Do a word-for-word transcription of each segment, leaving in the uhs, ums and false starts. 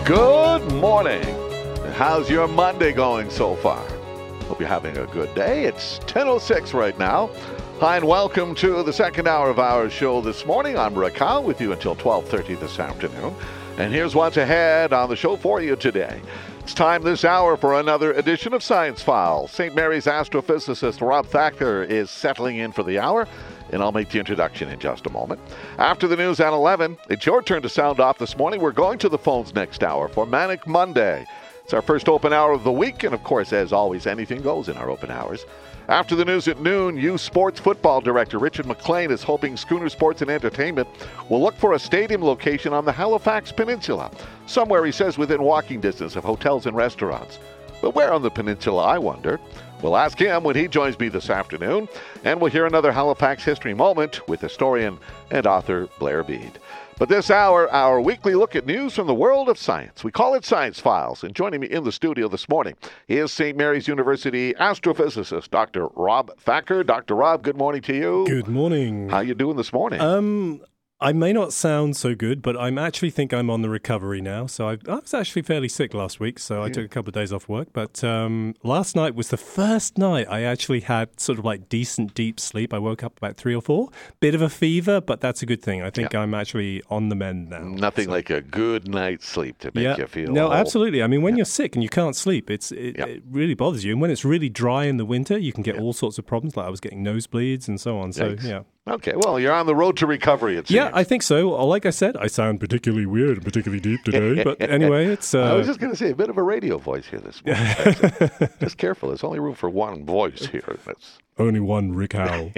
Good morning. How's your Monday going so far? Hope you're having a good day. It's ten oh six right now. Hi, and welcome to the second hour of our show this morning. I'm Rick Howe with you until twelve thirty this afternoon. And here's what's ahead on the show for you today. It's time this hour for another edition of Science Files. Saint Mary's astrophysicist Rob Thacker is settling in for the hour, and I'll make the introduction in just a moment. After the news at eleven, it's your turn to sound off this morning. We're going to the phones next hour for Manic Monday. It's our first open hour of the week, and of course, as always, anything goes in our open hours. After the news at noon, U Sports Football Director Richard McLean is hoping Schooner Sports and Entertainment will look for a stadium location on the Halifax Peninsula, somewhere, he says, within walking distance of hotels and restaurants. But where on the peninsula, I wonder? We'll ask him when he joins me this afternoon, and we'll hear another Halifax history moment with historian and author Blair Bead. But this hour, our weekly look at news from the world of science. We call it Science Files, and joining me in the studio this morning is Saint Mary's University astrophysicist Doctor Rob Thacker. Doctor Rob, good morning to you. Good morning. How you doing this morning? Um, I may not sound so good, but I actually think I'm on the recovery now. So I, I was actually fairly sick last week, so I Yeah. took a couple of days off work. But um, last night was the first night I actually had sort of like decent, deep sleep. I woke up about three or four. Bit of a fever, but that's a good thing. I think Yeah. I'm actually on the mend now. Nothing So- like a good night's sleep to make yeah. you feel No, whole. absolutely. I mean, when you're sick and you can't sleep, it's it, Yeah. it really bothers you. And when it's really dry in the winter, you can get all sorts of problems. Like I was getting nosebleeds and so on. So Yikes. yeah. Okay, well, you're on the road to recovery, it seems. Yeah, I think so. Well, like I said, I sound particularly weird and particularly deep today. But anyway, it's... Uh, I was just going to say, a bit of a radio voice here this morning. Just careful. There's only room for one voice here. That's only one Rick Howell.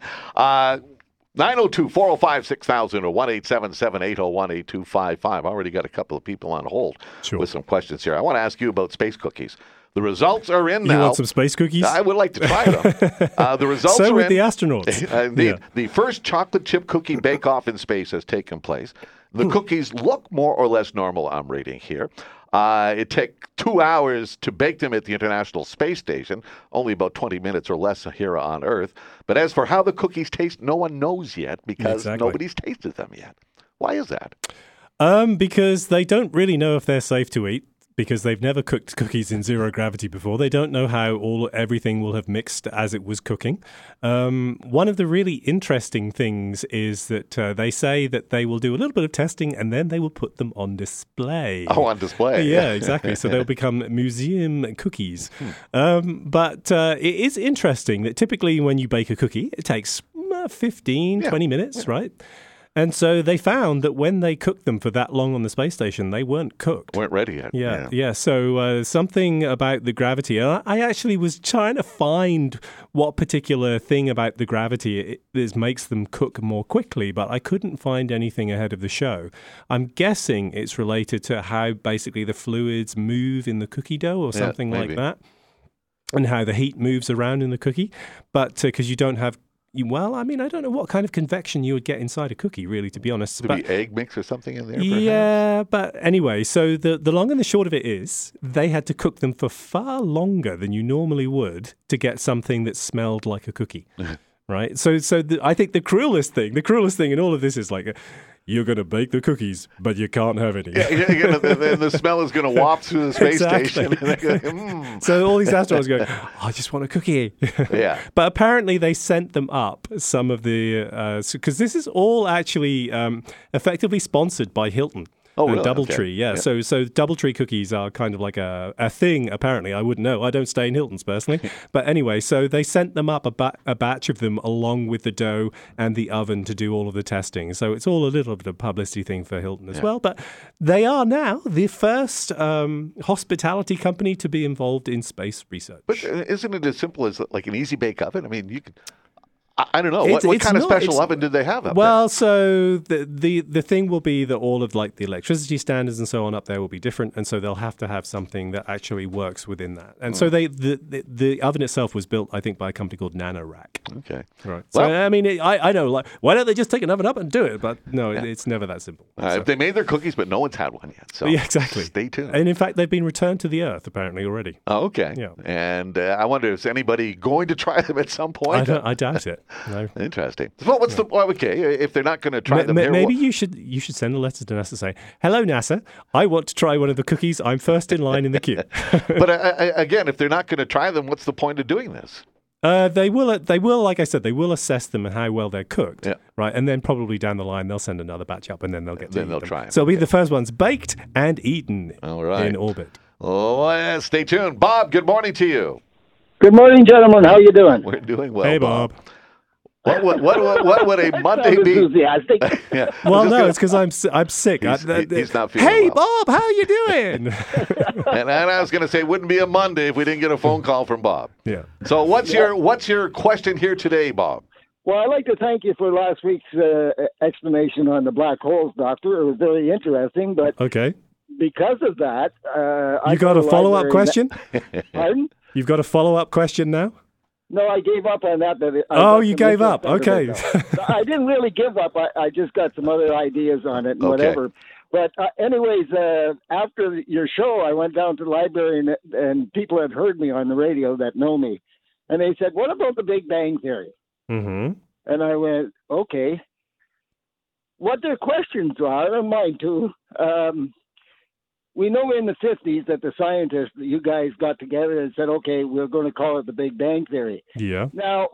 uh, nine oh two, four oh five, six thousand or one eight seven seven, eight oh one, eight two five five. I already got a couple of people on hold Sure. with some questions here. I want to ask you about space cookies. The results are in You now. want some space cookies? I would like to try them. Uh, the results so are with in. the astronauts. Uh, Indeed. Yeah. The first chocolate chip cookie bake-off in space has taken place. The cookies look more or less normal, I'm reading here. Uh, it took two hours to bake them at the International Space Station, only about twenty minutes or less here on Earth. But as for how the cookies taste, no one knows yet because Exactly. nobody's tasted them yet. Why is that? Um, because they don't really know if they're safe to eat. Because they've never cooked cookies in zero gravity before. They don't know how all everything will have mixed as it was cooking. Um, one of the really interesting things is that uh, they say that they will do a little bit of testing and then they will put them on display. Oh, on display. Yeah, exactly. So they'll become museum cookies. Um, but uh, it is interesting that typically when you bake a cookie, it takes uh, fifteen, Yeah. twenty minutes, right? And so they found that when they cooked them for that long on the space station, they weren't cooked. Weren't ready yet. Yeah, yeah. So uh, something about the gravity. And I I actually was trying to find what particular thing about the gravity it, is makes them cook more quickly, but I couldn't find anything ahead of the show. I'm guessing it's related to how basically the fluids move in the cookie dough or Yeah, something maybe. like that, and how the heat moves around in the cookie. But because you don't have You, well, I mean, I don't know what kind of convection you would get inside a cookie, really, to be honest. Could But be egg mix or something in there, perhaps? yeah, but anyway, so the, the long and the short of it is they had to cook them for far longer than you normally would to get something that smelled like a cookie, right? So so the, I think the cruelest thing, the cruelest thing in all of this is like, you're going to bake the cookies, but you can't have any. Yeah, you're gonna, then the smell is going to waft through the space Exactly. station. And they're gonna, mm. So all these astronauts are going, oh, I just want a cookie. Yeah. But apparently they sent them up some of the, because this is all actually um, effectively sponsored by Hilton. Oh, and really? Doubletree, Okay. yeah. Yeah. So, so Doubletree cookies are kind of like a, a thing. Apparently, I wouldn't know. I don't stay in Hilton's personally, but anyway. So they sent them up a, ba- a batch of them along with the dough and the oven to do all of the testing. So it's all a little bit of a publicity thing for Hilton as Yeah. well. But they are now the first um, hospitality company to be involved in space research. But uh, isn't it as simple as like an easy bake oven? I mean, you could. I, I don't know. It's- What, what it's kind of not- special it's- oven did they have up Well, so the, the the thing will be that all of like the electricity standards and so on up there will be different, and so they'll have to have something that actually works within that. And so they the, the the oven itself was built, I think, by a company called NanoRack. there? Okay. Right. So Well- I mean, it, I I know like why don't they just take an oven up and do it? But no, it, it's never that simple. Uh, So- They made their cookies, but no one's had one yet. So yeah, exactly. Stay tuned. And in fact, they've been returned to the Earth apparently already. Oh, okay. Yeah. And uh, I wonder, is anybody going to try them at some point? I, don't, I doubt it. No. Interesting. Well, what's the well, okay? If they're not going to try M- them m- here, maybe what- you should you should send a letter to NASA saying, "Hello, NASA. I want to try one of the cookies. I'm first in line in the queue." but I, I, again, if they're not going to try them, what's the point of doing this? Uh, they will. They will. Like I said, they will assess them and how well they're cooked, Yeah. right? And then probably down the line, they'll send another batch up, and then they'll get to Then eat they'll them. try 'em. So it'll be the first ones baked and eaten All right. in orbit. Oh, yeah, stay tuned. Bob, good morning to you. Good morning, gentlemen. How you doing? We're doing well. Hey, Bob. What would what, what, what would a Monday Sound be? enthusiastic. Yeah. I Well, was just no, gonna- it's because I'm si- I'm sick. He's- I- he- he's not feeling Hey, well. Bob, how you doing? and, and I was going to say it wouldn't be a Monday if we didn't get a phone call from Bob. yeah. So what's your what's your question here today, Bob? Well, I'd like to thank you for last week's uh, explanation on the black holes, Doctor. It was very interesting, but Okay. because of that, uh, I You got a to follow up library- question? Pardon? You've got a follow up question now? No, I gave up on that. But I Oh, got you some gave up. interest out Okay. of it, though. I didn't really give up. I, I just got some other ideas on it and Okay. whatever. But uh, anyways, uh, after your show, I went down to the library and, and people had heard me on the radio that know me. And they said, what about the Big Bang Theory? Mm-hmm. And I went, okay. What their questions are, and mine too, um, we know in the fifties that the scientists, you guys got together and said, okay, we're going to call it the Big Bang Theory. Yeah. Now,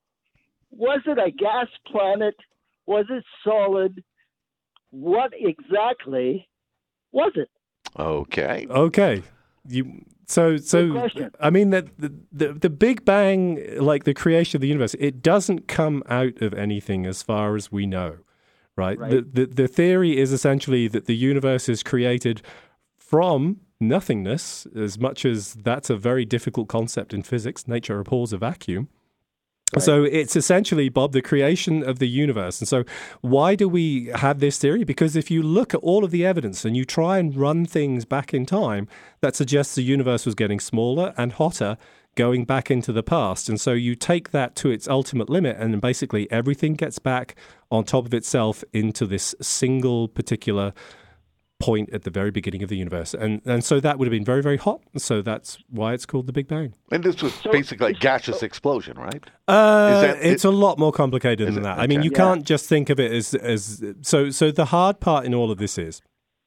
was it a gas planet? Was it solid? What exactly was it? Okay. Okay. You so Good so question. I mean that the, the the Big Bang, like the creation of the universe, it doesn't come out of anything as far as we know, right? Right. The, the the theory is essentially that the universe is created from nothingness, as much as that's a very difficult concept in physics. Nature abhors a vacuum. Right. So it's essentially, Bob, the creation of the universe. And so why do we have this theory? Because if you look at all of the evidence and you try and run things back in time, that suggests the universe was getting smaller and hotter going back into the past. And so you take that to its ultimate limit, and then basically everything gets back on top of itself into this single particular point at the very beginning of the universe. And and so that would have been very, very hot. So that's why it's called the Big Bang. And this was So- basically a gaseous explosion, right? Uh, Is that- it's it- a lot more complicated Is than it? that. I mean, Okay. you Yeah. can't just think of it as as so. So the hard part in all of this is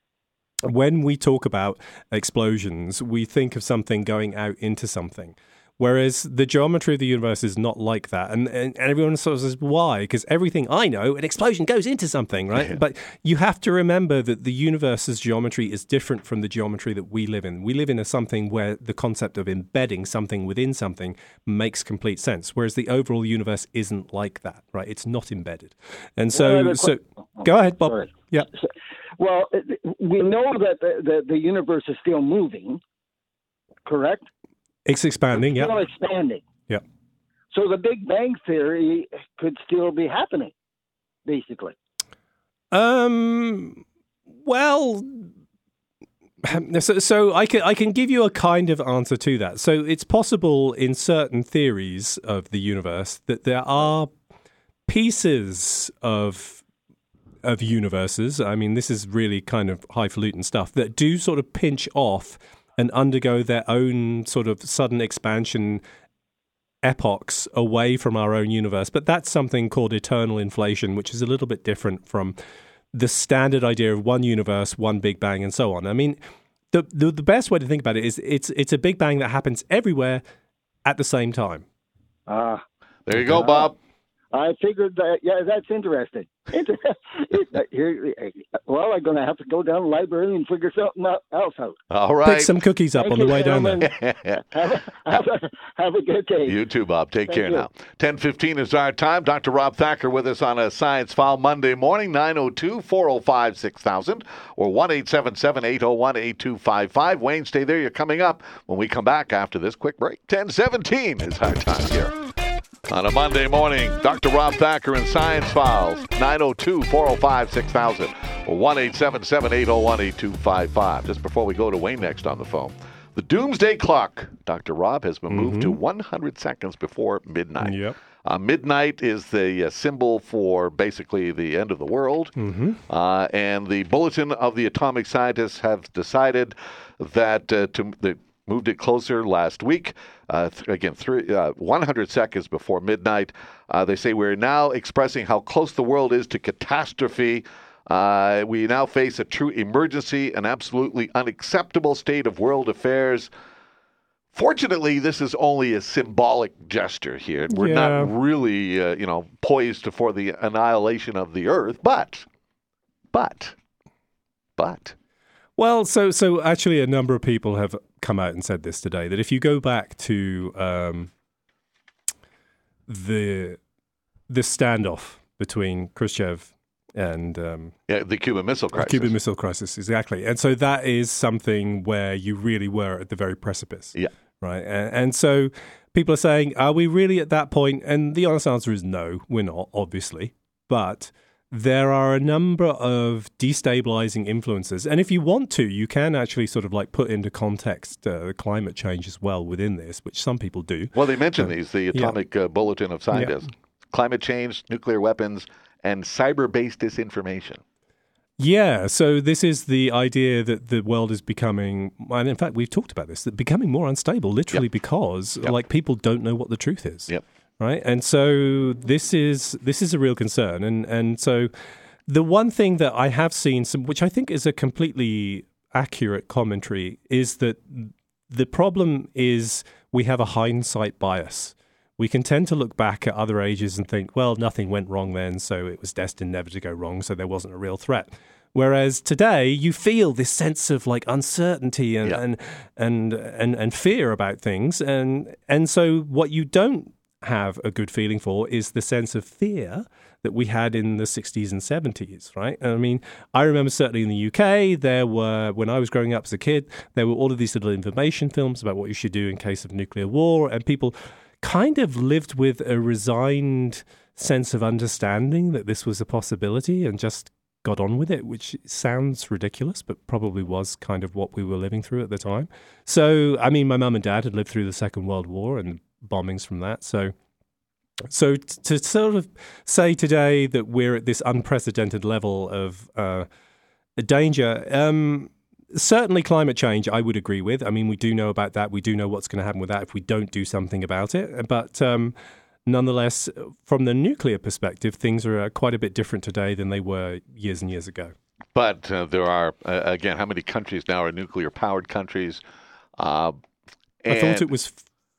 when we talk about explosions, we think of something going out into something. Whereas the geometry of the universe is not like that. And, and, and everyone sort of says, why? Because everything I know, an explosion goes into something, right? Yeah. But you have to remember that the universe's geometry is different from the geometry that we live in. We live in a something where the concept of embedding something within something makes complete sense, whereas the overall universe isn't like that, right? It's not embedded. And so, Well, the so que- go ahead, Bob. Sorry. Yeah. Well, it- we know that the, the, the universe is still moving, correct? It's expanding, Still yeah. expanding. Yeah. So the Big Bang Theory could still be happening, basically. Um. Well, so, so I can I can give you a kind of answer to that. So it's possible in certain theories of the universe that there are pieces of of universes. I mean, this is really kind of highfalutin stuff that do sort of pinch off and undergo their own sort of sudden expansion epochs away from our own universe. But that's something called eternal inflation, which is a little bit different from the standard idea of one universe, one Big Bang, and so on. I mean, the the, the best way to think about it is it's it's a Big Bang that happens everywhere at the same time. Ah, There you go, Bob. I figured that. Yeah, that's interesting. Inter- it- here- well, I'm going to have to go down to the library and figure something else out. All Pick right. some cookies up Thank on the you, way down there. gentlemen. Have a, have a, have a good day. You too, Bob. Take Thank care you. now. ten fifteen is our time. Doctor Rob Thacker with us on a Science File Monday morning, nine oh two, four oh five, six thousand or one eight seven seven, eight oh one, eight two five five. Wayne, stay there. You're coming up when we come back after this quick break. ten seventeen is our time here. On a Monday morning, Doctor Rob Thacker in Science Files, nine oh two, four oh five, six thousand or one eight seven seven, eight oh one, eight two five five. Just before we go to Wayne next on the phone, the doomsday clock, Doctor Rob, has been moved to one hundred seconds before midnight. Yep. Uh, midnight is the uh, symbol for basically the end of the world. Mm-hmm. Uh, and the Bulletin of the Atomic Scientists have decided that uh, to the moved it closer last week. Uh, th- again, three, uh, one hundred seconds before midnight. Uh, they say we're now expressing how close the world is to catastrophe. Uh, we now face a true emergency, an absolutely unacceptable state of world affairs. Fortunately, this is only a symbolic gesture here. We're Yeah. not really, uh, you know, poised for the annihilation of the Earth. But, but, but. Well, so so actually, a number of people have come out and said this today, that if you go back to um, the the standoff between Khrushchev and um, Yeah, the Cuban Missile Crisis. Cuban Missile Crisis, exactly. And so that is something where you really were at the very precipice. Yeah. Right. And, and so people are saying, are we really at that point? And the honest answer is no, we're not, obviously. But there are a number of destabilizing influences. And if you want to, you can actually sort of like put into context uh, climate change as well within this, which some people do. Well, they mentioned Uh, these, the yeah. Atomic uh, Bulletin of Scientists. Climate change, nuclear weapons, and cyber-based disinformation. Yeah, so this is the idea that the world is becoming, and in fact, we've talked about this, that becoming more unstable, literally Yep. because Yep. like people don't know what the truth is. Yep. Right, and so this is this is a real concern, and and so the one thing that I have seen, some which I think is a completely accurate commentary, is that the problem is we have a hindsight bias. We can tend to look back at other ages and think, well, nothing went wrong then, so it was destined never to go wrong, so there wasn't a real threat. Whereas today, you feel this sense of like uncertainty and Yeah. and, and and and fear about things, and and so what you don't have a good feeling for is the sense of fear that we had in the sixties and seventies, right? I mean, I remember certainly in the U K, there were, when I was growing up as a kid, there were all of these little information films about what you should do in case of nuclear war, and people kind of lived with a resigned sense of understanding that this was a possibility and just got on with it, which sounds ridiculous, but probably was kind of what we were living through at the time. So, I mean, my mum and dad had lived through the Second World War and bombings from that. So, so t- to sort of say today that we're at this unprecedented level of uh, danger, um, certainly climate change, I would agree with. I mean, we do know about that. We do know what's going to happen with that if we don't do something about it. But um, nonetheless, from the nuclear perspective, things are uh, quite a bit different today than they were years and years ago. But uh, there are, uh, again, how many countries now are nuclear-powered countries? Uh, I thought it was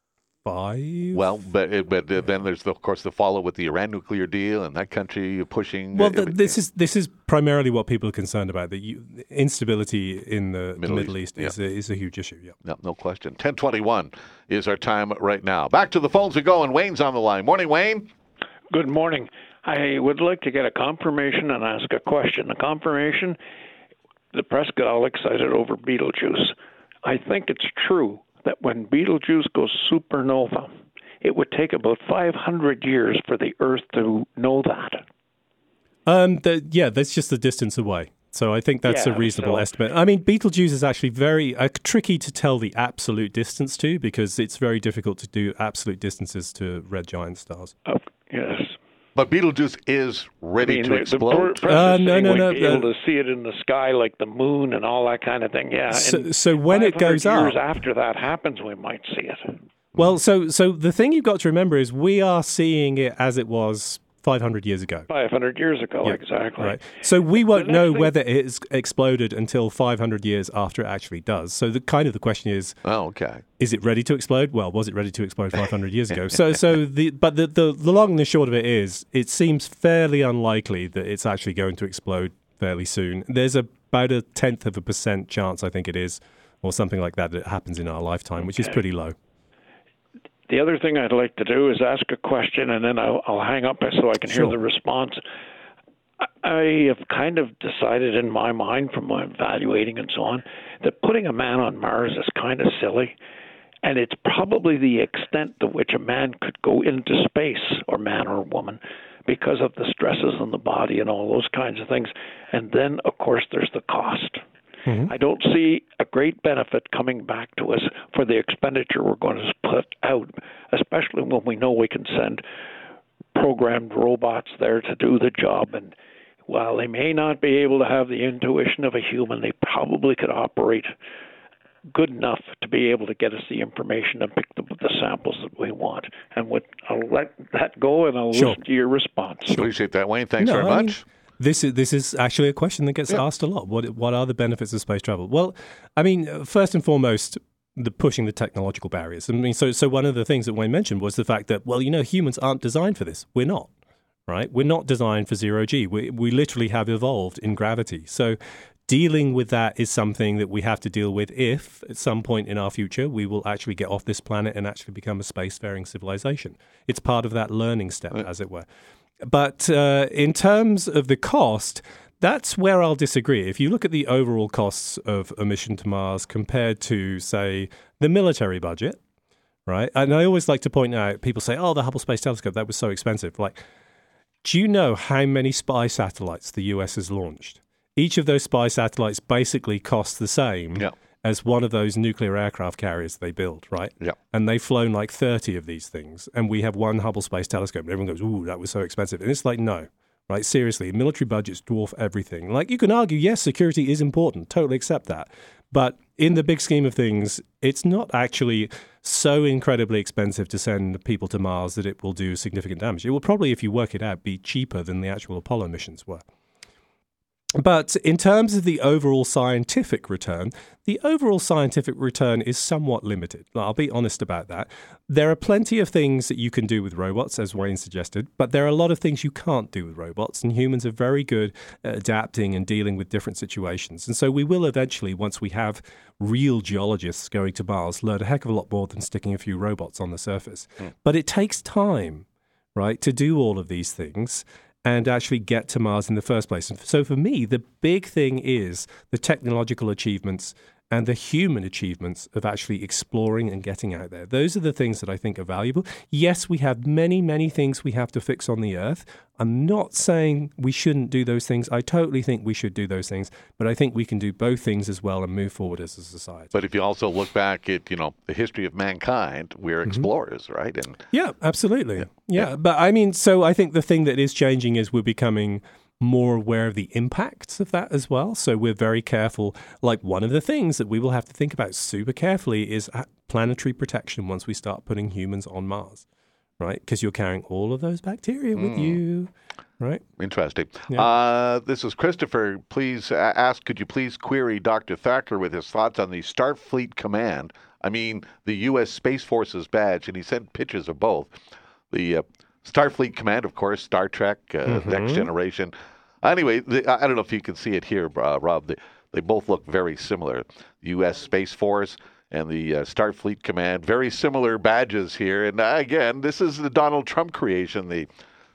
five. Well, but it, but then there's, the, of course, the follow with the Iran nuclear deal and that country pushing. Well, uh, th- this is this is primarily what people are concerned about. The you, instability in the Middle Middle, East, East, is, a, is a huge issue. Yeah. No, no question. ten twenty-one is our time right now. Back to the phones we go, and Wayne's on the line. Morning, Wayne. Good morning. I would like to get a confirmation and ask a question. A confirmation, the press got all excited over Betelgeuse. I think it's true that when Betelgeuse goes supernova, it would take about five hundred years for the Earth to know that. Um. The, yeah, that's just the distance away. So I think that's Yeah, a reasonable so- estimate. I mean, Betelgeuse is actually very uh, tricky to tell the absolute distance to, because it's very difficult to do absolute distances to red giant stars. Oh, yes. But Betelgeuse is ready I mean, to the, explode. The press Uh, is no, saying no, we'd no, be no. able to see it in the sky like the moon and all that kind of thing. Yeah. So, and so when it goes five hundred years up, after that happens, we might see it. well, so so the thing you've got to remember is we are seeing it as it was five hundred years ago. five hundred years ago, Yeah, exactly. Right. So we won't next know thing- whether it's exploded until five hundred years after it actually does. So the kind of the question is, Oh, okay. is it ready to explode? Well, was it ready to explode five hundred years ago? So, so the but the, the the long and the short of it is, it seems fairly unlikely that it's actually going to explode fairly soon. There's about a tenth of a percent chance, I think it is, or something like that, that it happens in our lifetime, which is Okay. pretty low. The other thing I'd like to do is ask a question, and then I'll, I'll hang up so I can Sure. hear the response. I- I have kind of decided in my mind, from my evaluating and so on, that putting a man on Mars is kind of silly, and it's probably the extent to which a man could go into space, or man or woman, because of the stresses on the body and all those kinds of things. And then, of course, there's the cost. Mhm. I don't see a great benefit coming back to us for the expenditure we're going to put out, especially when we know we can send programmed robots there to do the job. And while they may not be able to have the intuition of a human, they probably could operate good enough to be able to get us the information and pick the, the samples that we want. And with, I'll let that go, and I'll Sure. listen to your response. Appreciate that, Wayne. Thanks No, very I much. mean, this is this is actually a question that gets Yeah. asked a lot. What what are the benefits of space travel? Well, I mean, first and foremost, the pushing the technological barriers. I mean, so so one of the things that Wayne mentioned was the fact that, well, you know, humans aren't designed for this. We're not, right? We're not designed for zero G. We we literally have evolved in gravity. So dealing with that is something that we have to deal with if at some point in our future we will actually get off this planet and actually become a spacefaring civilization. It's part of that learning step, as it were. But uh, in terms of the cost, that's where I'll disagree. If you look at the overall costs of a mission to Mars compared to, say, the military budget, right? And I always like to point out, people say, oh, the Hubble Space Telescope, that was so expensive. Like, do you know how many spy satellites the U S has launched? Each of those spy satellites basically costs the same Yeah. as one of those nuclear aircraft carriers they build, right? Yeah. And they've flown like thirty of these things. And we have one Hubble Space Telescope. And everyone goes, ooh, that was so expensive. And it's like, no, right? Seriously, military budgets dwarf everything. Like, you can argue, yes, security is important. Totally accept that. But in the big scheme of things, it's not actually so incredibly expensive to send people to Mars that it will do significant damage. It will probably, if you work it out, be cheaper than the actual Apollo missions were. But in terms of the overall scientific return, the overall scientific return is somewhat limited. I'll be honest about that. There are plenty of things that you can do with robots, as Wayne suggested, but there are a lot of things you can't do with robots, and humans are very good at adapting and dealing with different situations. And so we will eventually, once we have real geologists going to Mars, learn a heck of a lot more than sticking a few robots on the surface. Mm. But it takes time, right, to do all of these things and actually get to Mars in the first place. And so for me, the big thing is the technological achievements and the human achievements of actually exploring and getting out there. Those are the things that I think are valuable. Yes, we have many, many things we have to fix on the Earth. I'm not saying we shouldn't do those things. I totally think we should do those things. But I think we can do both things as well and move forward as a society. But if you also look back at, you know, the history of mankind, we're mm-hmm. explorers, right? And yeah, absolutely. Yeah. Yeah. yeah. But I mean, so I think the thing that is changing is we're becoming more aware of the impacts of that as well. So we're very careful. Like, one of the things that we will have to think about super carefully is planetary protection once we start putting humans on Mars, right? Because you're carrying all of those bacteria with mm. you, right? Interesting. Yeah. Uh, this is Christopher. Please uh, ask, could you please query Doctor Thacker with his thoughts on the Starfleet Command? I mean, the U S Space Force's badge, and he sent pictures of both. The uh, Starfleet Command, of course, Star Trek, uh, mm-hmm. Next Generation. Anyway, the, I don't know if you can see it here, uh, Rob. They, they both look very similar. The U S Space Force and the uh, Starfleet Command, very similar badges here. And uh, again, this is the Donald Trump creation, the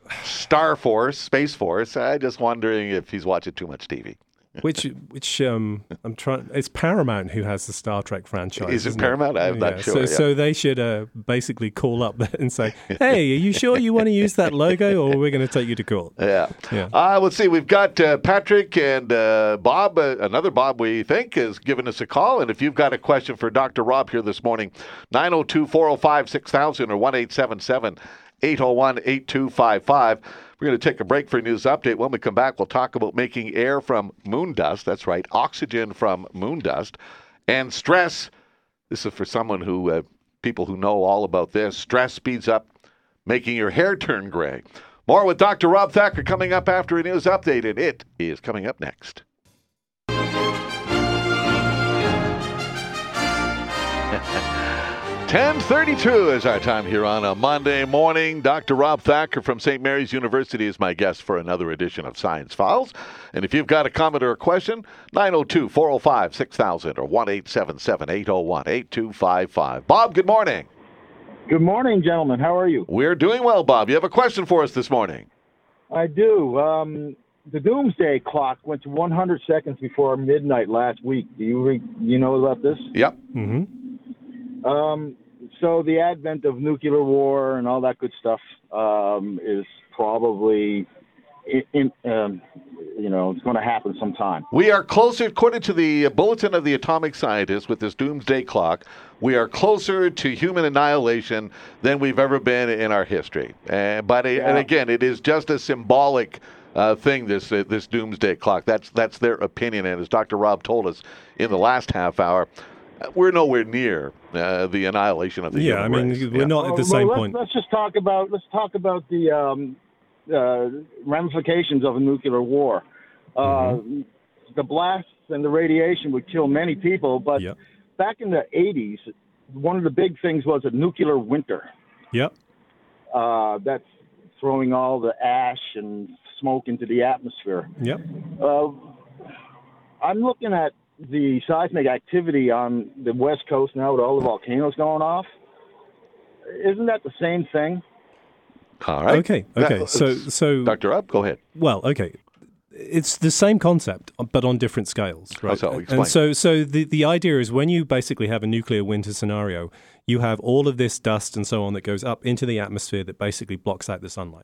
Star Force, Space Force. I'm just wondering if he's watching too much T V. Which, which um, I'm trying. It's Paramount who has the Star Trek franchise. Is it isn't Paramount? It? I'm yeah. not sure. So, yeah. so they should uh, basically call up and say, "Hey, are you sure you want to use that logo, or we're going to take you to court?" Yeah. Yeah. Uh, let's see. We've got uh, Patrick and uh, Bob. Uh, another Bob, we think, is giving us a call. And if you've got a question for Doctor Rob here this morning, nine oh two, four oh five, six thousand or one eight seven seven, eight oh one, eight two five five. We're going to take a break for a news update. When we come back, we'll talk about making air from moon dust. That's right, oxygen from moon dust. And stress, this is for someone who, uh, people who know all about this. Stress speeds up making your hair turn gray. More with Doctor Rob Thacker coming up after a news update, and it is coming up next. ten thirty-two is our time here on a Monday morning. Doctor Rob Thacker from Saint Mary's University is my guest for another edition of Science Files. And if you've got a comment or a question, nine oh two, four oh five, six thousand or one eight seven seven, eight oh one, eight two five five. Bob, good morning. Good morning, gentlemen. How are you? We're doing well, Bob. You have a question for us this morning. I do. Um, the doomsday clock went to one hundred seconds before midnight last week. Do you re- you know about this? Yep. Mm-hmm. Um, so the advent of nuclear war and all that good stuff um, is probably, in, in, um, you know, it's going to happen sometime. We are closer, according to the Bulletin of the Atomic Scientist with this doomsday clock, we are closer to human annihilation than we've ever been in our history. Uh, but it, Yeah. and again, it is just a symbolic uh, thing, this uh, this doomsday clock. That's, that's their opinion. And as Doctor Rob told us in the last half hour, we're nowhere near uh, the annihilation of the Yeah, I human mean, race. we're Yeah. not at the Well, same let's, point. Let's just talk about let's talk about the um, uh, ramifications of a nuclear war. Uh, Mm-hmm. The blasts and the radiation would kill many people, but Yep. back in the eighties, one of the big things was a nuclear winter. Yep. Uh, that's throwing all the ash and smoke into the atmosphere. Yep. Uh, I'm looking at the seismic activity on the West Coast now with all the volcanoes going off. Isn't that the same thing? All right. Okay. Okay. That- So, so Doctor Up, go ahead. well, okay. It's the same concept, but on different scales, right? so? Explain. And so, so the, the idea is when you basically have a nuclear winter scenario, you have all of this dust and so on that goes up into the atmosphere that basically blocks out the sunlight.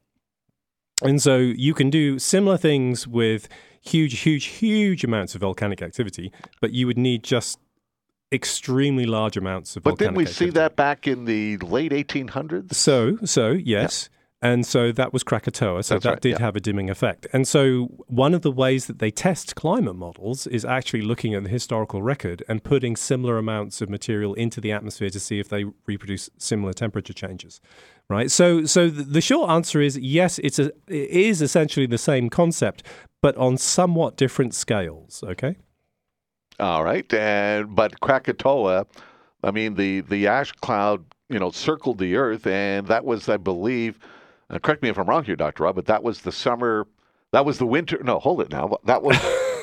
And so you can do similar things with huge, huge, huge amounts of volcanic activity, but you would need just extremely large amounts of But volcanic didn't we activity. see that back in the late eighteen hundreds? So, so yes. And so that was Krakatoa. So That's that right, did yeah. have a dimming effect. And so one of the ways that they test climate models is actually looking at the historical record and putting similar amounts of material into the atmosphere to see if they reproduce similar temperature changes. Right. So, so the the short answer is yes. It's a it is essentially the same concept, but on somewhat different scales. Okay. All right, and but Krakatoa, I mean the the ash cloud, you know, circled the Earth, and that was, I believe, uh, correct me if I'm wrong here, Doctor Rob, but that was the summer, that was the winter. No, hold it now. That was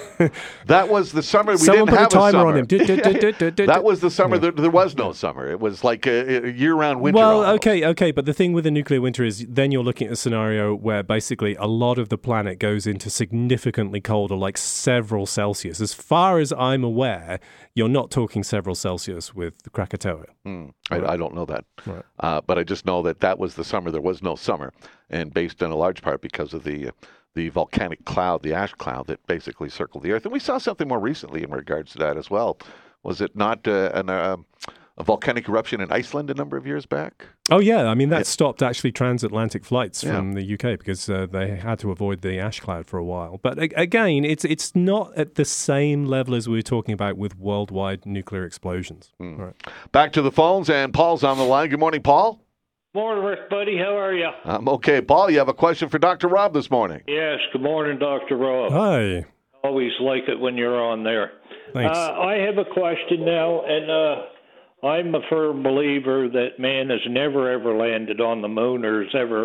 that was the summer we Someone didn't put a have timer summer. on him. Did- did- did- did- did- did- That was the summer. Yeah. There, there was no summer. It was like a, a year-round winter. Well, almost. okay, okay, but the thing with the nuclear winter is then you're looking at a scenario where basically a lot of the planet goes into significantly colder, like several Celsius. As far as I'm aware, you're not talking several Celsius with the Krakatoa. Hmm. I, I don't know that, Right. uh, but I just know that that was the summer. There was no summer, and based in a large part because of the uh, the volcanic cloud, the ash cloud that basically circled the Earth. And we saw something more recently in regards to that as well. Was it not uh, an, uh, a volcanic eruption in Iceland a number of years back? Oh, yeah, I mean, that Yeah. stopped actually transatlantic flights Yeah. from the U K because uh, they had to avoid the ash cloud for a while. But a- again, it's it's not at the same level as we were talking about with worldwide nuclear explosions. Hmm. Right. Back to the phones, and Paul's on the line. Good morning, Paul. Morning, Rick, buddy. How are you? I'm okay. Paul, you have a question for Doctor Rob this morning. Yes, good morning, Doctor Rob. Hi, Always like it when you're on there. thanks. Uh, I have a question now, and uh, I'm a firm believer that man has never, ever landed on the moon or has ever.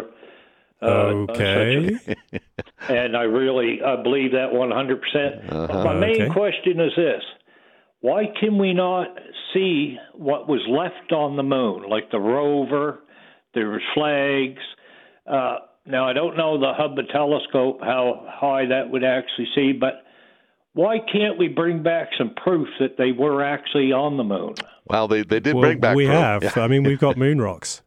Uh, done such okay. a- and I really I believe that one hundred percent. Uh-huh. My main Okay. question is this. Why can we not see what was left on the moon, like the rover, there were flags? Uh, now, I don't know the Hubble telescope, how high that would actually see, but why can't we bring back some proof that they were actually on the moon? Well, they, they did Well, bring back we proof. have. Yeah. I mean, we've got moon rocks.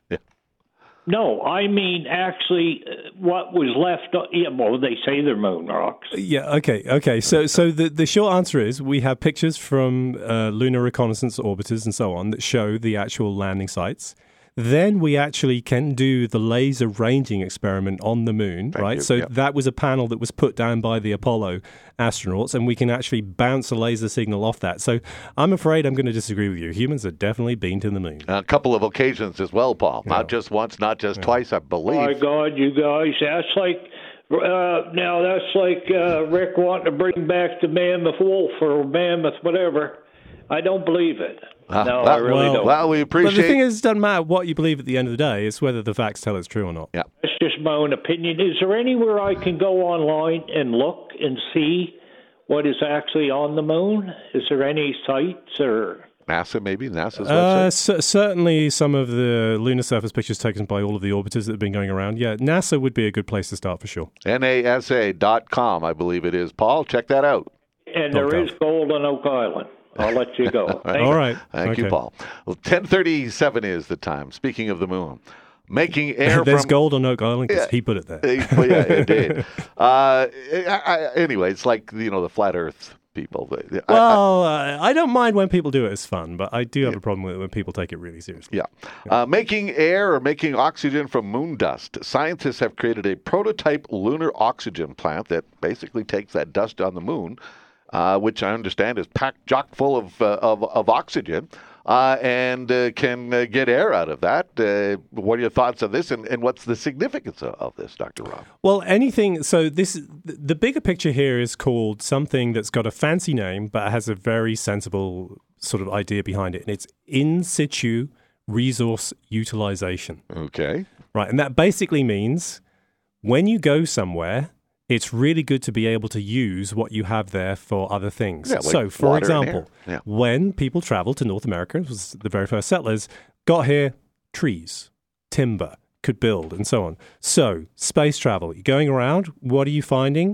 No, I mean actually uh, what was left. o- Yeah, well, they say they're moon rocks. Yeah. Okay. Okay. So, so the the short answer is we have pictures from uh, lunar reconnaissance orbiters and so on that show the actual landing sites. Then we actually can do the laser ranging experiment on the moon, Thank right? you, So yep. that was a panel that was put down by the Apollo astronauts, and we can actually bounce a laser signal off that. So I'm afraid I'm going to disagree with you. Humans have definitely been to the moon. A couple of occasions as well, Paul. Yeah. Not just once, not just twice, I believe. My God, you guys, that's like uh, now that's like uh, Rick wanting to bring back the Mammoth Wolf or Mammoth whatever. I don't believe it. Ah, no, well, I really well, don't. Well, we But appreciate the thing is, it doesn't matter what you believe at the end of the day. It's whether the facts tell it's true or not. Yeah. That's just my own opinion. Is there anywhere I can go online and look and see what is actually on the moon? Is there any sites or? NASA, maybe? NASA's Uh, website? cer- certainly, some of the lunar surface pictures taken by all of the orbiters that have been going around. Yeah, NASA would be a good place to start for sure. NASA dot com, I believe it is. Paul, check that out. And Don't there go. is gold on Oak Island. I'll let you go. Thank All right. Thank okay. you, Paul. Well, ten thirty-seven is the time. Speaking of the moon, making air There's from... gold on Oak Island because Yeah. he put it there. Uh, well, yeah, indeed. uh, I, I, anyway, it's like, you know, the flat Earth people. I- I- Well, uh, I don't mind when people do it as fun, but I do have a problem with it when people take it really seriously. Yeah. Uh, making air or making oxygen from moon dust. Scientists have created a prototype lunar oxygen plant that basically takes that dust on the moon uh, which I understand is packed chock full of uh, of, of oxygen, uh, and uh, can uh, get air out of that. Uh, what are your thoughts on this, and, and what's the significance of, of this, Doctor Rob? Well, anything. So this, the bigger picture here is called something that's got a fancy name, but has a very sensible sort of idea behind it, and it's in situ resource utilization. Okay. Right, and that basically means when you go somewhere, it's really good to be able to use what you have there for other things. Yeah, like so, for water and example, air. Yeah. when people traveled to North America, it was the very first settlers, got here, trees, timber, could build, and so on. So, space travel, you're going around, what are you finding?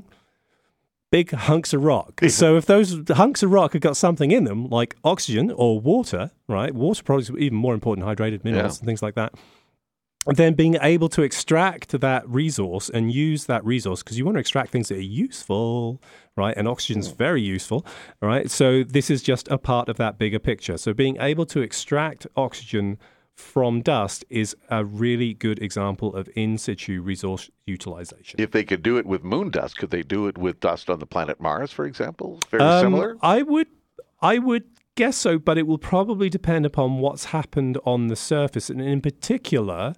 Big hunks of rock. So if those hunks of rock have got something in them, like oxygen or water, right? Water products are even more important, hydrated minerals Yeah. and things like that. Then being able to extract that resource and use that resource, because you want to extract things that are useful, right? And oxygen's very useful, right? So this is just a part of that bigger picture. So being able to extract oxygen from dust is a really good example of in situ resource utilization. If they could do it with moon dust, could they do it with dust on the planet Mars, for example? Very Um, similar? I would, I would guess so, but it will probably depend upon what's happened on the surface, and in particular,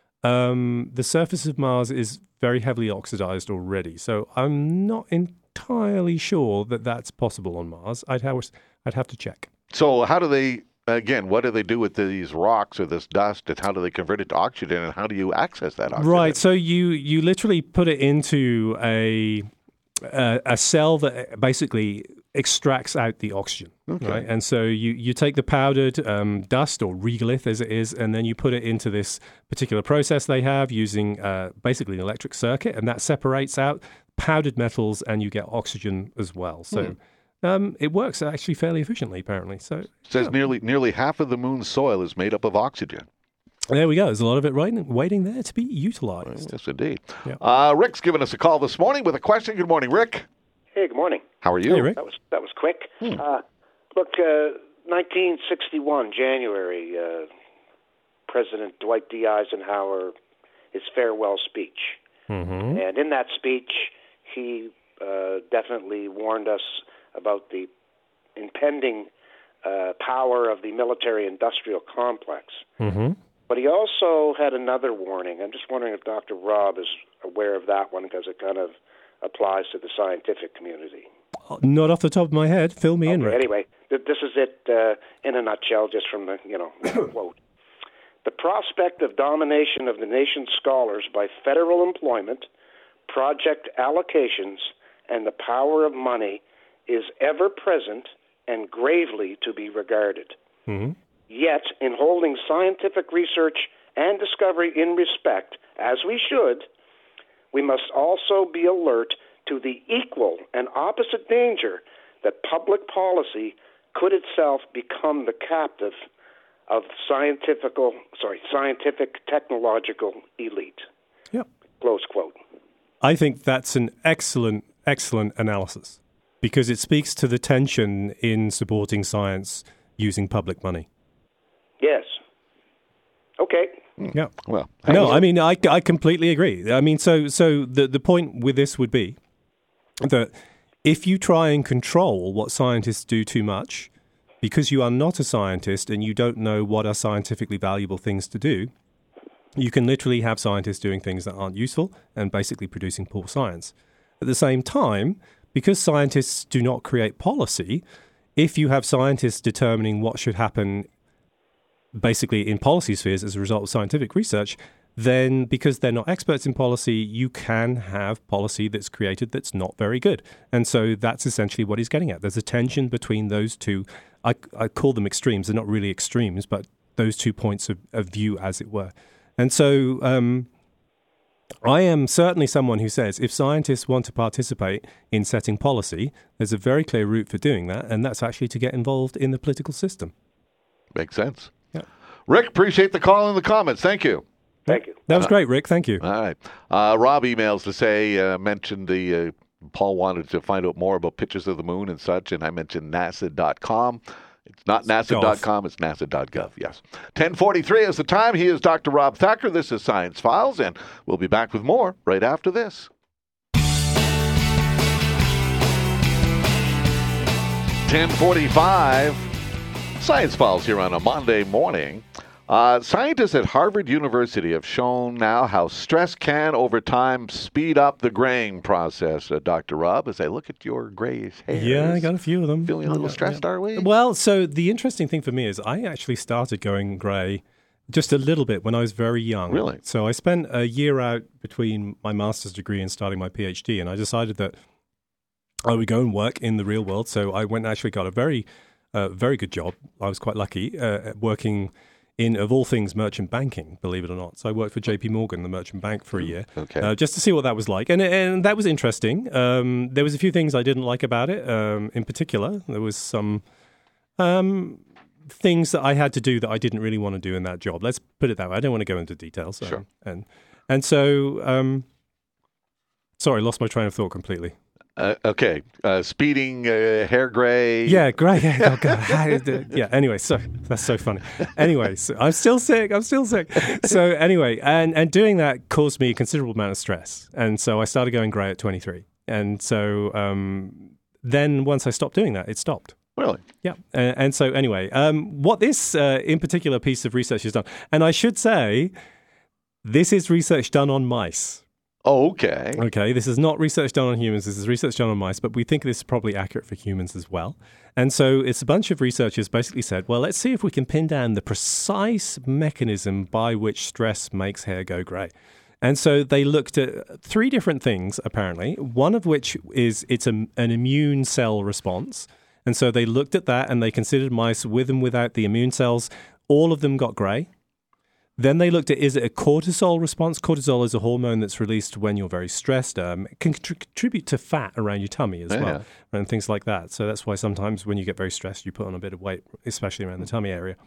um, the surface of Mars is very heavily oxidized already. So I'm not entirely sure that that's possible on Mars. I'd have, I'd have to check. So how do they, again, what do they do with these rocks or this dust, and how do they convert it to oxygen, and how do you access that oxygen? Right. So you you literally put it into a a, a cell that basically extracts out the oxygen. Okay. Right. And so you, you take the powdered um, dust, or regolith as it is, and then you put it into this particular process they have using uh, basically an electric circuit, and that separates out powdered metals, and you get oxygen as well. So. Hmm. Um, it works actually fairly efficiently, apparently. So It says nearly nearly half of the moon's soil is made up of oxygen. there we go. There's a lot of it waiting, waiting there to be utilized. Yes, indeed. Yeah. Uh, Rick's given us a call this morning with a question. Good morning, Rick. Hey, good morning. How are you? Hey, Rick. That was that was quick. Uh, look, uh, nineteen sixty-one, January, uh, President Dwight D. Eisenhower, his farewell speech. Mm-hmm. And in that speech, he uh, definitely warned us about the impending uh, power of the military-industrial complex. Mm-hmm. But he also had another warning. I'm just wondering if Doctor Rob is aware of that one, because it kind of applies to the scientific community. Not off the top of my head. Fill me in, Okay, Rick. anyway, th- this is it uh, in a nutshell, just from the, you know, quote. The prospect of domination of the nation's scholars by federal employment, project allocations, and the power of money is ever present and gravely to be regarded. Mm-hmm. Yet, in holding scientific research and discovery in respect, as we should, we must also be alert to the equal and opposite danger that public policy could itself become the captive of scientific, sorry, scientific technological elite. Yep. Close quote. I think that's an excellent, excellent analysis, because it speaks to the tension in supporting science using public money. Yes. Okay. Yeah. Well, No, I mean, I, I completely agree. I mean, so so the, the point with this would be that if you try and control what scientists do too much, because you are not a scientist and you don't know what are scientifically valuable things to do, you can literally have scientists doing things that aren't useful and basically producing poor science. At the same time, because scientists do not create policy, if you have scientists determining what should happen basically in policy spheres as a result of scientific research, then because they're not experts in policy, you can have policy that's created that's not very good. And so that's essentially what he's getting at. There's a tension between those two. I, I call them extremes. They're not really extremes, but those two points of, of view, as it were. And so um, I am certainly someone who says if scientists want to participate in setting policy, there's a very clear route for doing that, and that's actually to get involved in the political system. makes sense. Yeah. Rick, appreciate the call and the comments. Thank you. Thank you. That was great, Rick. Thank you. All right. Uh, Rob emails to say, uh, mentioned the, uh, Paul wanted to find out more about pictures of the moon and such, and I mentioned NASA dot com. It's not NASA dot com, it's NASA dot gov, yes. ten forty-three is the time. He is Doctor Rob Thacker. This is Science Files, and we'll be back with more right after this. ten forty-five. Science Files here on a Monday morning. Uh, scientists at Harvard University have shown now how stress can, over time, speed up the graying process. Uh, Doctor Rob, as I look at your gray hairs. Yeah, I got a few of them. Feeling a little yeah, stressed, yeah. are we? Well, so the interesting thing for me is I actually started going grey just a little bit when I was very young. Really? So I spent a year out between my master's degree and starting my PhD, and I decided that I would go and work in the real world. So I went and actually got a very, uh, very good job. I was quite lucky uh, working in, of all things, merchant banking, believe it or not. So I worked for J P Morgan, the merchant bank, for a year, okay. uh, just to see what that was like. And and that was interesting. Um, there was a few things I didn't like about it. Um, in particular, there was some um, things that I had to do that I didn't really want to do in that job. Let's put it that way. I don't want to go into details. So, sure. And, and so, um, sorry, lost my train of thought completely. Uh, okay, uh, speeding, uh, hair gray. Yeah, grey. Yeah, oh God. yeah. Anyway, so that's so funny. Anyway, so I'm still sick. I'm still sick. So anyway, and and doing that caused me a considerable amount of stress, and so I started going grey at twenty-three. And so um, then once I stopped doing that, it stopped. Really? Yeah. And, and so anyway, um, what this uh, in particular piece of research has done, and I should say, this is research done on mice. Oh, okay. Okay, this is not research done on humans. This is research done on mice, but we think this is probably accurate for humans as well. And so it's a bunch of researchers basically said, well, let's see if we can pin down the precise mechanism by which stress makes hair go grey. And so they looked at three different things, apparently, one of which is it's a, an immune cell response. And so they looked at that and they considered mice with and without the immune cells. All of them got grey. Then they looked at, is it a cortisol response? Cortisol is a hormone that's released when you're very stressed. Um, it can contr- contribute to fat around your tummy as yeah. well, and things like that. So that's why sometimes when you get very stressed, you put on a bit of weight, especially around the tummy area.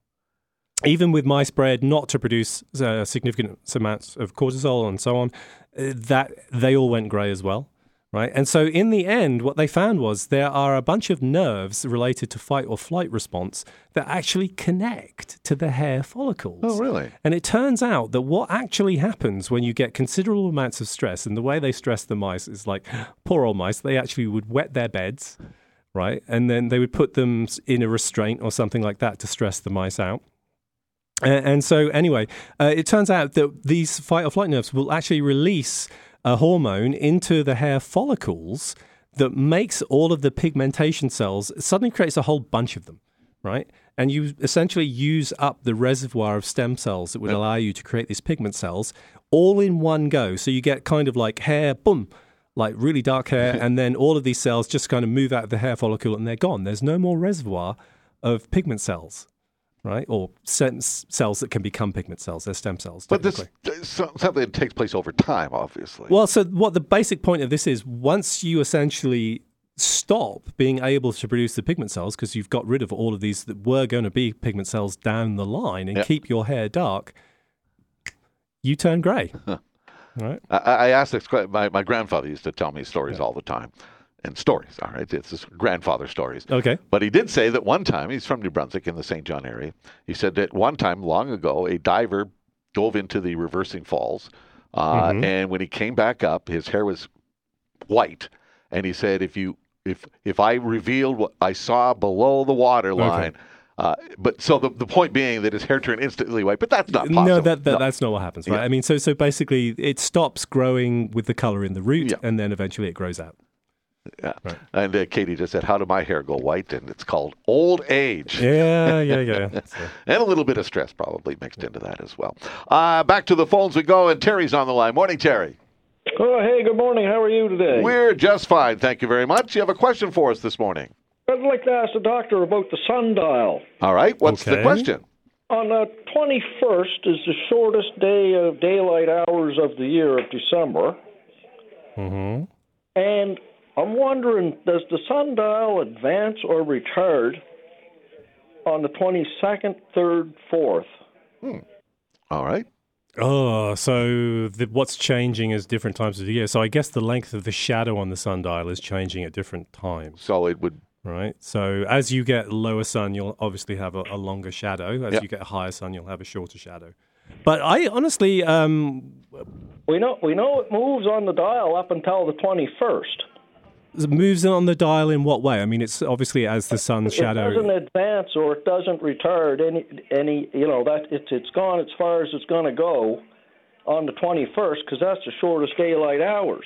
Even with mice bred not to produce uh, significant amounts of cortisol and so on, uh, that they all went grey as well. Right. And so in the end, what they found was there are a bunch of nerves related to fight or flight response that actually connect to the hair follicles. Oh, really? And it turns out that what actually happens when you get considerable amounts of stress, and the way they stress the mice is like, poor old mice, they actually would wet their beds, right? And then they would put them in a restraint or something like that to stress the mice out. And, and so anyway, uh, it turns out that these fight or flight nerves will actually release a hormone into the hair follicles that makes all of the pigmentation cells, suddenly creates a whole bunch of them, right? And you essentially use up the reservoir of stem cells that would allow you to create these pigment cells all in one go. So you get kind of like hair, boom, like really dark hair, and then all of these cells just kind of move out of the hair follicle and they're gone. There's no more reservoir of pigment cells. Right, or cells that can become pigment cells. They're stem cells. But this is something that takes place over time, obviously. Well, so what the basic point of this is, once you essentially stop being able to produce the pigment cells, because you've got rid of all of these that were going to be pigment cells down the line and yeah. keep your hair dark, you turn grey. Huh. Right. I, I asked this. My my grandfather used to tell me stories yeah. all the time. And stories, all right? It's his grandfather stories. Okay. But he did say that one time, he's from New Brunswick in the Saint John area, he said that one time long ago, a diver dove into the reversing falls, uh, mm-hmm. and when he came back up, his hair was white. And he said, if you if if I revealed what I saw below the water line, okay. uh, but so the, the point being that his hair turned instantly white, but that's not possible. No, that, that no. that's not what happens, right? Yeah. I mean, so so basically it stops growing with the color in the root, yeah. and then eventually it grows out. Yeah, right. And uh, Katie just said, how did my hair go white? And it's called old age. Yeah, yeah, yeah. So. And a little bit of stress probably mixed into that as well. Uh, back to the phones we go, and Terry's on the line. Morning, Terry. Oh, hey, good morning. How are you today? We're just fine. Thank you very much. You have a question for us this morning. I'd like to ask the doctor about the sundial. All right. What's okay. the question? On the twenty-first is the shortest day of daylight hours of the year of December. Mm-hmm. And I'm wondering, does the sundial advance or retard on the twenty-second, third, fourth? Hmm. All right. Oh, so the, what's changing is different times of the year. So I guess the length of the shadow on the sundial is changing at different times. So it would... Right. So as you get lower sun, you'll obviously have a, a longer shadow. As yep. you get higher sun, you'll have a shorter shadow. But I honestly... Um, we know we know it moves on the dial up until the twenty-first. Moves on the dial in what way? I mean, it's obviously as the sun's shadow. It doesn't advance or it doesn't retard any any. You know that it's it's gone as far as it's going to go on the twenty-first because that's the shortest daylight hours.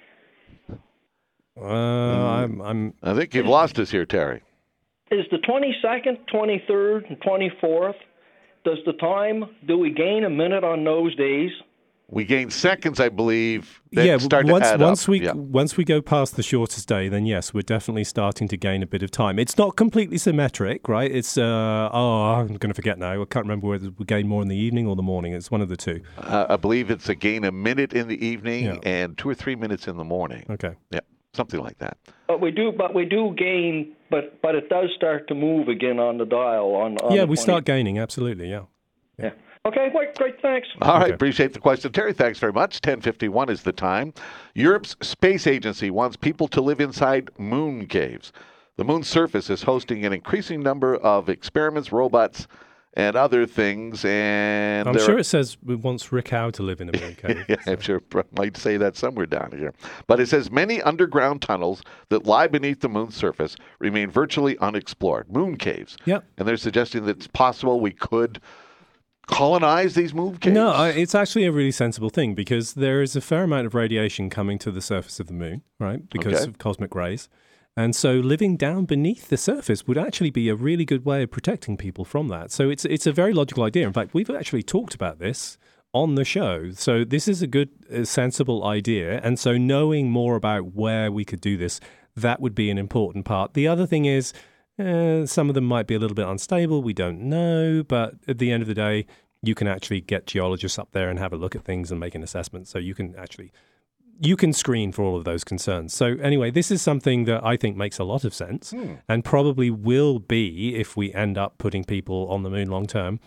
Uh, I'm, I'm. I think you've lost us here, Terry. Is the twenty-second, twenty-third, and twenty-fourth? Does the time? Do we gain a minute on those days? We gain seconds, I believe. Then Yeah, start once to add once up. we Yeah. once we go past the shortest day, then yes, we're definitely starting to gain a bit of time. It's not completely symmetric, right? It's uh oh, I'm going to forget now. I can't remember whether we gain more in the evening or the morning. It's one of the two. Uh, I believe it's a gain a minute in the evening Yeah. and two or three minutes in the morning. Okay. Yeah, something like that. But we do, but we do gain, but but it does start to move again on the dial. On, on yeah, the we twenty start gaining. Absolutely. Yeah. Yeah. Okay. Great. Great. Thanks. All right, Okay. appreciate the question. Terry, thanks very much. ten fifty-one is the time. Europe's space agency wants people to live inside moon caves. The moon's surface is hosting an increasing number of experiments, robots, and other things. And I'm there sure are- it says it wants Rick Howe to live in a moon cave. Yeah, I'm sure it might say that somewhere down here. But it says many underground tunnels that lie beneath the moon's surface remain virtually unexplored. Moon caves. Yep. And they're suggesting that it's possible we could colonize these moon caves. No, I- it's actually a really sensible thing because there is a fair amount of radiation coming to the surface of the moon, right? Because Okay. of cosmic rays. And so living down beneath the surface would actually be a really good way of protecting people from that. So it's it's a very logical idea. In fact, we've actually talked about this on the show. So this is a good, uh, sensible idea. And so knowing more about where we could do this, that would be an important part. The other thing is, Uh, some of them might be a little bit unstable. We don't know. But at the end of the day, you can actually get geologists up there and have a look at things and make an assessment. So you can actually, you can screen for all of those concerns. So anyway, this is something that I think makes a lot of sense Hmm. and probably will be, if we end up putting people on the moon long term,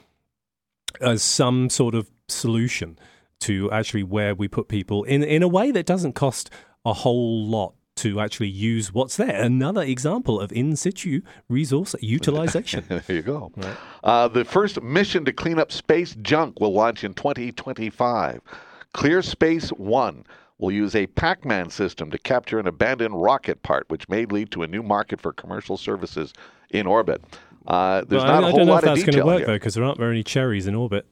as some sort of solution to actually where we put people in, in a way that doesn't cost a whole lot to actually use what's there. Another example of in situ resource utilization. There you go. Right. Uh, the first mission to clean up space junk will launch in twenty twenty-five. Clear Space One will use a Pac-Man system to capture an abandoned rocket part, which may lead to a new market for commercial services in orbit. Uh, there's Well, not I, a I whole don't know lot if that's of going to detail work, here. though, because there aren't very many cherries in orbit.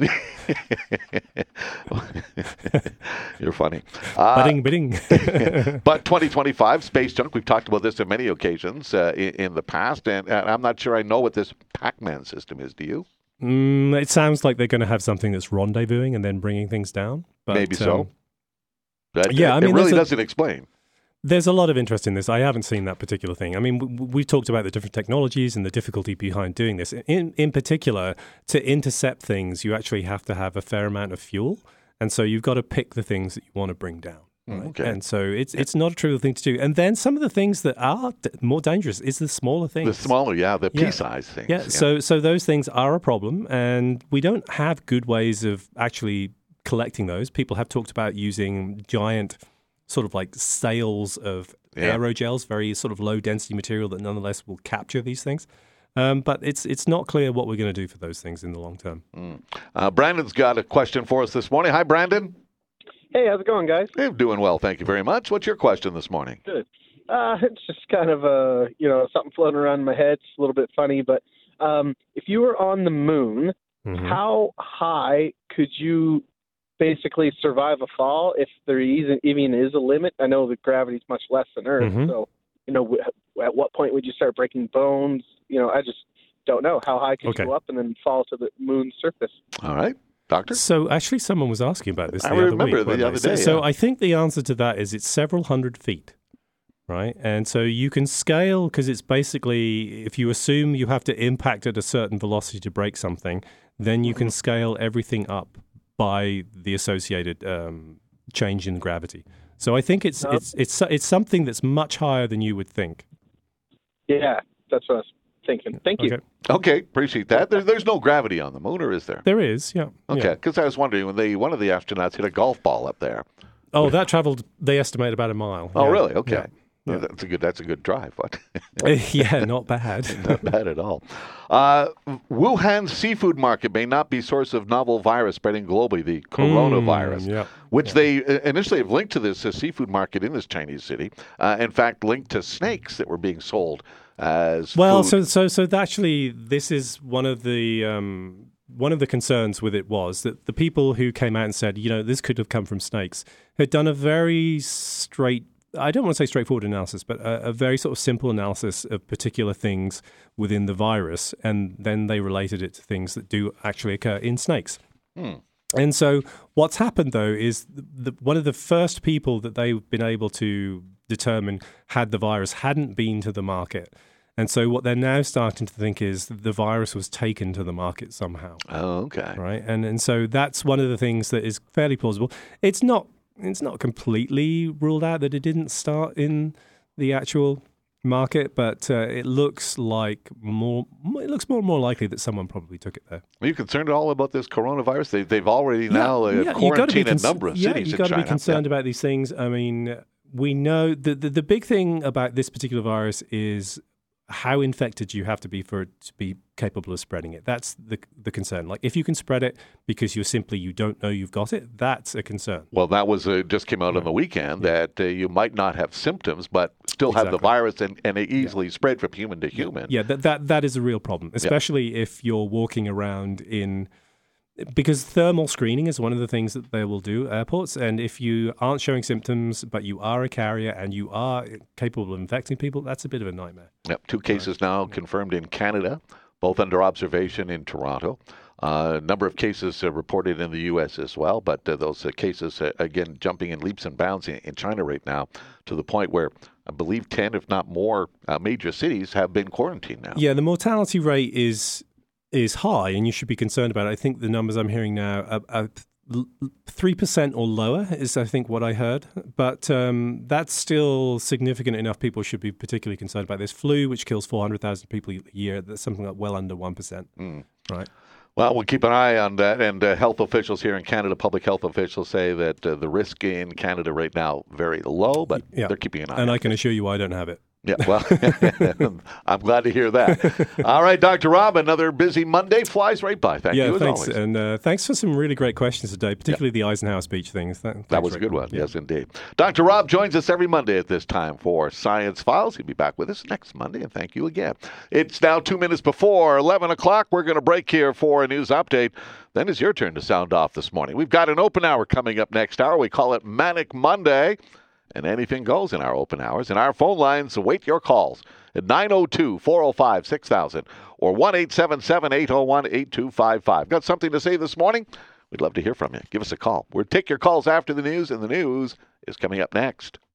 You're funny. Uh, bidding, bidding. But twenty twenty-five, space junk, we've talked about this on many occasions uh, in, in the past, and, and I'm not sure I know what this Pac-Man system is. Do you? Mm, it sounds like they're going to have something that's rendezvousing and then bringing things down. But, Maybe so. um, That, yeah, it, I mean, it really there's a- doesn't explain. There's a lot of interest in this. I haven't seen that particular thing. I mean, w- we've talked about the different technologies and the difficulty behind doing this. In in particular, to intercept things, you actually have to have a fair amount of fuel, and so you've got to pick the things that you want to bring down. Mm, Right? okay. And so it's it's not a trivial thing to do. And then some of the things that are d- more dangerous is the smaller things. The smaller, yeah, the Yeah. pea-sized things. Yeah, so so those things are a problem, and we don't have good ways of actually collecting those. People have talked about using giant, sort of like sails of Yeah. aerogels, very sort of low density material that nonetheless will capture these things. Um, but it's it's not clear what we're going to do for those things in the long term. Mm. Uh, Brandon's got a question for us this morning. Hi, Brandon. Hey, how's it going, guys? Hey, doing well, thank you very much. What's your question this morning? Good. Uh, it's just kind of a, you know, something floating around in my head. It's a little bit funny, but um, if you were on the moon, Mhm. how high could you basically survive a fall if there even, even is a limit? I know that gravity's much less than Earth, Mhm. so, you know, w- at what point would you start breaking bones? You know, I just don't know. How high could Okay. you go up and then fall to the moon's surface? All right, Doctor? So actually, someone was asking about this I the other remember week. the weren't they? other So- day, So yeah. I think the answer to that is it's several hundred feet, right? And so you can scale because it's basically if you assume you have to impact at a certain velocity to break something, then you can scale everything up by the associated um, change in gravity. So I think it's Oh. it's it's it's something that's much higher than you would think. Yeah, that's what I was thinking. Thank you. Okay. Okay, appreciate that. There, there's no gravity on the moon, or is there? There is, yeah. Okay, yeah. because I was wondering when they one of the astronauts hit a golf ball up there. Oh, that traveled. They estimate about a mile. Oh, Yeah. really? Okay. Yeah. Yeah. That's a good. That's a good drive. What? Yeah, not bad. Not bad at all. Uh, Wuhan seafood market may not be source of novel virus spreading globally, the coronavirus, mm, yeah. which yeah. they initially have linked to this uh, seafood market in this Chinese city. Uh, in fact, linked to snakes that were being sold as well. food. So, so, so actually, this is one of the. Um, One of the concerns with it was that the people who came out and said, you know, this could have come from snakes, had done a very straight, I don't want to say straightforward analysis, but a, a very sort of simple analysis of particular things within the virus, and then they related it to things that do actually occur in snakes. Hmm. And so what's happened, though, is the, one of the first people that they've been able to determine had the virus hadn't been to the market. And so what they're now starting to think is the virus was taken to the market somehow. Oh, okay. Right. And and so that's one of the things that is fairly plausible. It's not it's not completely ruled out that it didn't start in the actual market, but uh, it looks like more it looks more and more likely that someone probably took it there. Are you concerned at all about this coronavirus? They, they've already yeah, now uh, yeah, quarantined cons- a number of yeah, cities in China. You've got to be concerned yeah. about these things. I mean, we know the, the the big thing about this particular virus is how infected you have to be for it to be capable of spreading it. That's the the concern. Like if you can spread it because you're simply you don't know you've got it, that's a concern. Well, that was uh, just came out on the weekend yeah. that uh, you might not have symptoms, but still exactly. have the virus and, and it easily yeah. spread from human to human. Yeah, that that, that is a real problem, especially yeah. if you're walking around in... Because thermal screening is one of the things that they will do, airports, and if you aren't showing symptoms, but you are a carrier and you are capable of infecting people, that's a bit of a nightmare. Yep, two cases right. now confirmed in Canada, both under observation in Toronto. A uh, number of cases uh, reported in the U S as well, but uh, those uh, cases, uh, again, jumping in leaps and bounds in, in China right now to the point where I believe ten, if not more, uh, major cities have been quarantined now. Yeah, the mortality rate is... is high, and you should be concerned about it. I think the numbers I'm hearing now are, are three percent or lower is, I think, what I heard. But um, that's still significant enough. People should be particularly concerned about this. Flu, which kills four hundred thousand people a year, that's something like well under one percent. Mm. Right. Well, we'll keep an eye on that. And uh, health officials here in Canada, public health officials say that uh, the risk in Canada right now very low, but yeah. they're keeping an eye and on it. And I can assure you I don't have it. Yeah, well, I'm glad to hear that. All right, Doctor Rob, another busy Monday flies right by. Thank yeah, you as thanks. always. And uh, thanks for some really great questions today, particularly yeah. the Eisenhower speech thing. Th- that was Rick. a good one, yeah. yes, indeed. Doctor Rob joins us every Monday at this time for Science Files. He'll be back with us next Monday, and thank you again. It's now two minutes before eleven o'clock. We're going to break here for a news update. Then it's your turn to sound off this morning. We've got an open hour coming up next hour. We call it Manic Monday. And anything goes in our open hours. And our phone lines await your calls at nine oh two, four oh five, six thousand or one eight seven seven, eight oh one, eight two five five. Got something to say this morning? We'd love to hear from you. Give us a call. We'll take your calls after the news, and the news is coming up next.